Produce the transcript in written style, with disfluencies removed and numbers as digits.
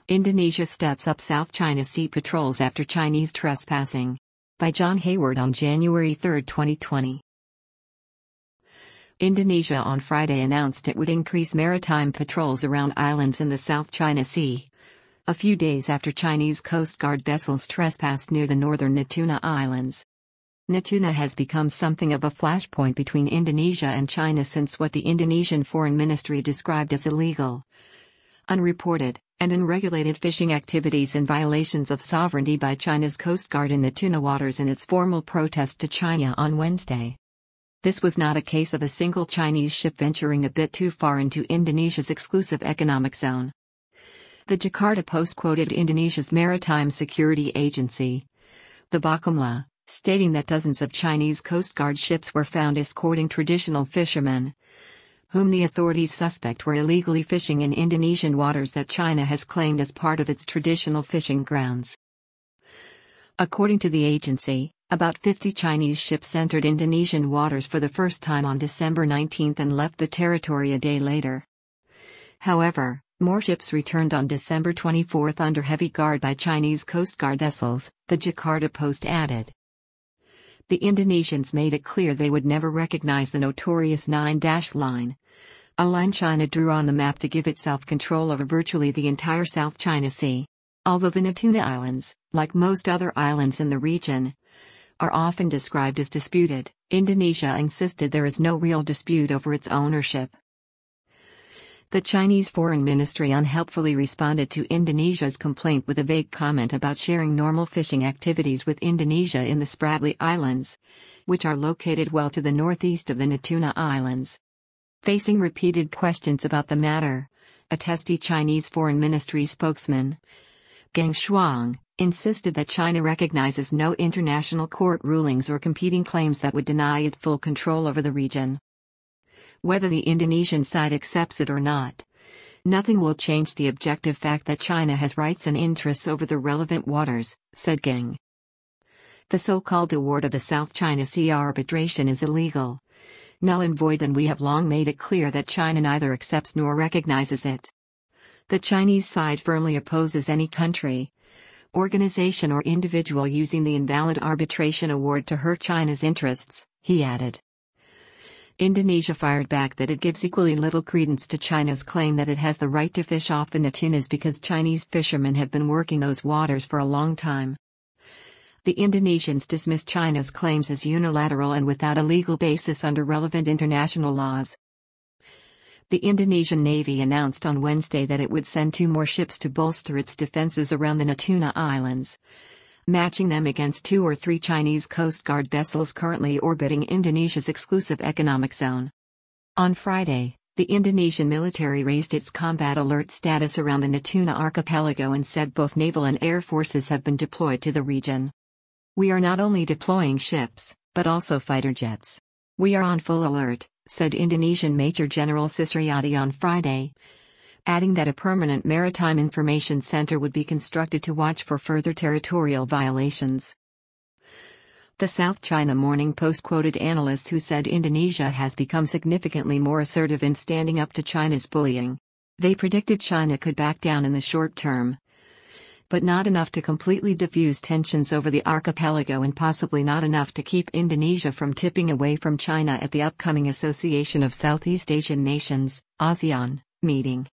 Indonesia steps up South China Sea patrols after Chinese trespassing. By John Hayward on January 3, 2020. Indonesia on Friday announced it would increase maritime patrols around islands in the South China Sea, a few days after Chinese Coast Guard vessels trespassed near the northern Natuna Islands. Natuna has become something of a flashpoint between Indonesia and China since what the Indonesian Foreign Ministry described as illegal, unreported, and unregulated fishing activities and violations of sovereignty by China's Coast Guard in Natuna waters in its formal protest to China on Wednesday. This was not a case of a single Chinese ship venturing a bit too far into Indonesia's exclusive economic zone. The Jakarta Post quoted Indonesia's Maritime Security Agency, the Bakamla, stating that dozens of Chinese Coast Guard ships were found escorting traditional fishermen, whom the authorities suspect were illegally fishing in Indonesian waters that China has claimed as part of its traditional fishing grounds. According to the agency, about 50 Chinese ships entered Indonesian waters for the first time on December 19 and left the territory a day later. However, more ships returned on December 24 under heavy guard by Chinese Coast Guard vessels, the Jakarta Post added. The Indonesians made it clear they would never recognize the notorious 9-line, a line China drew on the map to give itself control over virtually the entire South China Sea. Although the Natuna Islands, like most other islands in the region, are often described as disputed, Indonesia insisted there is no real dispute over its ownership. The Chinese Foreign Ministry unhelpfully responded to Indonesia's complaint with a vague comment about sharing normal fishing activities with Indonesia in the Spratly Islands, which are located well to the northeast of the Natuna Islands. Facing repeated questions about the matter, a testy Chinese Foreign Ministry spokesman, Geng Shuang, insisted that China recognizes no international court rulings or competing claims that would deny it full control over the region. Whether the Indonesian side accepts it or not, nothing will change the objective fact that China has rights and interests over the relevant waters, said Geng. The so-called award of the South China Sea arbitration is illegal, null and void, and we have long made it clear that China neither accepts nor recognizes it. The Chinese side firmly opposes any country, organization or individual using the invalid arbitration award to hurt China's interests, he added. Indonesia fired back that it gives equally little credence to China's claim that it has the right to fish off the Natunas because Chinese fishermen have been working those waters for a long time. The Indonesians dismissed China's claims as unilateral and without a legal basis under relevant international laws. The Indonesian Navy announced on Wednesday that it would send 2 more ships to bolster its defenses around the Natuna Islands, matching them against 2 or 3 Chinese Coast Guard vessels currently orbiting Indonesia's exclusive economic zone. On Friday, the Indonesian military raised its combat alert status around the Natuna archipelago and said both naval and air forces have been deployed to the region. We are not only deploying ships, but also fighter jets. We are on full alert, said Indonesian Major General Sisriyadi on Friday, adding that a permanent maritime information center would be constructed to watch for further territorial violations. The South China Morning Post quoted analysts who said Indonesia has become significantly more assertive in standing up to China's bullying. They predicted China could back down in the short term, but not enough to completely diffuse tensions over the archipelago and possibly not enough to keep Indonesia from tipping away from China at the upcoming Association of Southeast Asian Nations, ASEAN, meeting.